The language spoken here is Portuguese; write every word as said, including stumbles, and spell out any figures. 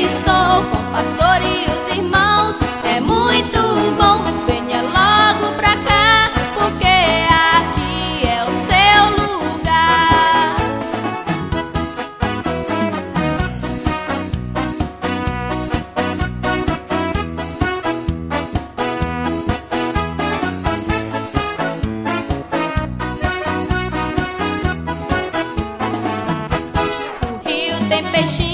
estou com o pastor e os irmãos. É muito bom, venha logo pra cá, porque aqui é o seu lugar. O rio tem peixe